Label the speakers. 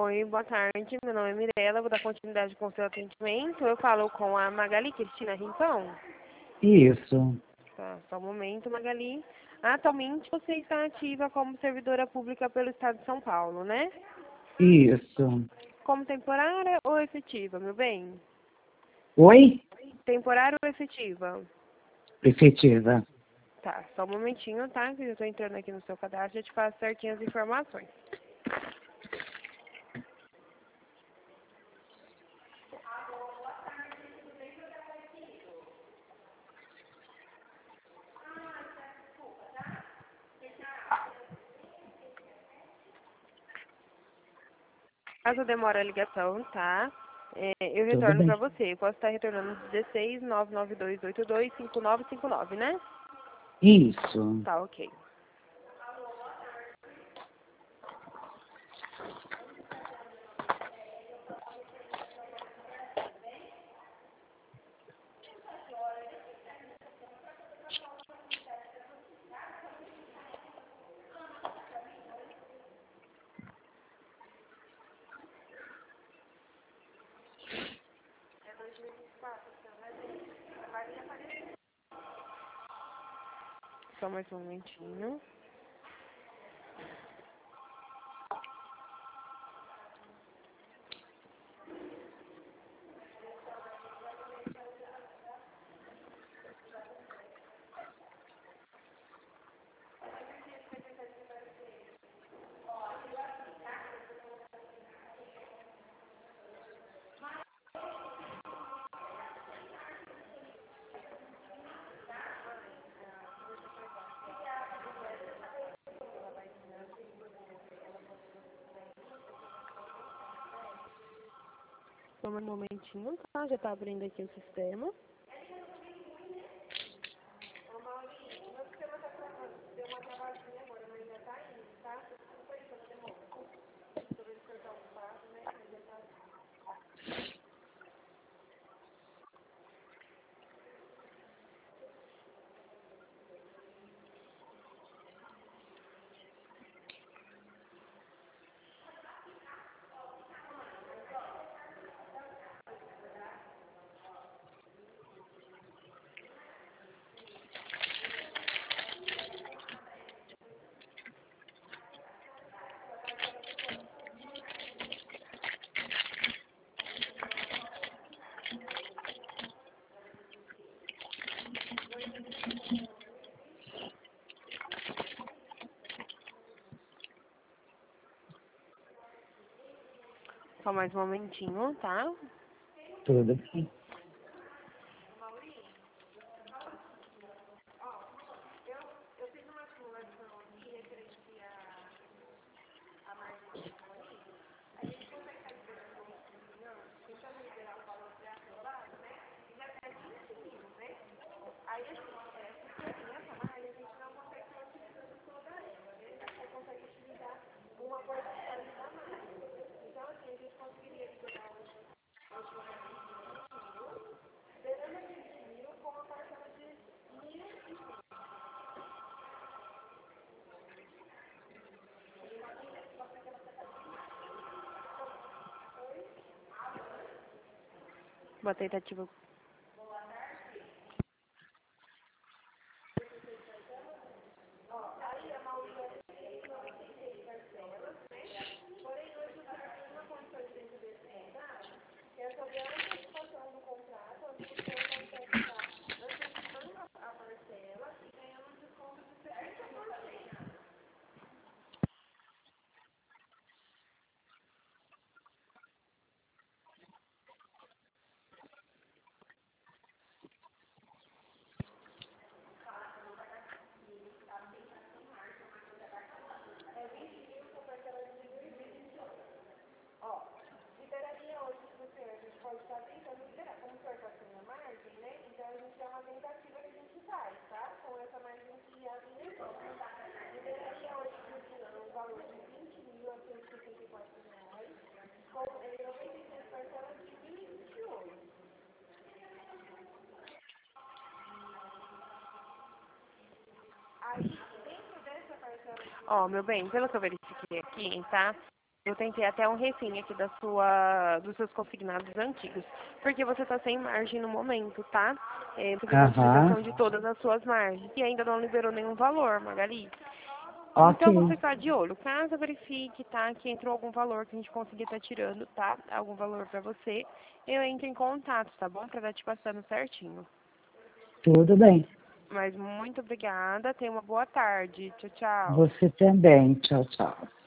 Speaker 1: Oi, boa tarde. Meu nome é Mirella, vou dar continuidade com o seu atendimento. Eu falo com a Magali Cristina Rincão.
Speaker 2: Isso,
Speaker 1: Tá, só um momento, Magali. Atualmente você está ativa como servidora pública pelo Estado de São Paulo, né?
Speaker 2: isso.
Speaker 1: Como temporária ou efetiva, meu bem?
Speaker 2: Oi?
Speaker 1: Temporária ou efetiva?
Speaker 2: Efetiva.
Speaker 1: Tá, só um momentinho, tá? Que eu estou entrando aqui no seu cadastro e eu te passo certinho as informações. Caso demore a ligação, tá? Eu
Speaker 2: Tudo
Speaker 1: retorno
Speaker 2: bem.
Speaker 1: para você. Eu posso estar retornando 16 99282 5959, né?
Speaker 2: Isso.
Speaker 1: Tá, ok. Só mais um momentinho. Só mais um momentinho, tá? Já tá abrindo aqui o sistema. Só mais um momentinho, tá?
Speaker 2: Tudo bem.
Speaker 1: Uma tentativa. Ó, meu bem, pelo que eu verifiquei aqui, tá? Eu tentei até um refim aqui dos seus consignados antigos, porque você está sem margem no momento, tá? Você fez a utilização de todas as suas margens e ainda não liberou nenhum valor, Magali.
Speaker 2: Ok.
Speaker 1: Então você está de olho. Caso verifique, tá, que entrou algum valor que a gente conseguir estar tirando, tá? Algum valor para você, eu entro em contato, tá bom? Para estar te passando certinho.
Speaker 2: Tudo bem.
Speaker 1: Mas muito obrigada. Tenha uma boa tarde. Tchau, tchau.
Speaker 2: Você também. Tchau, tchau.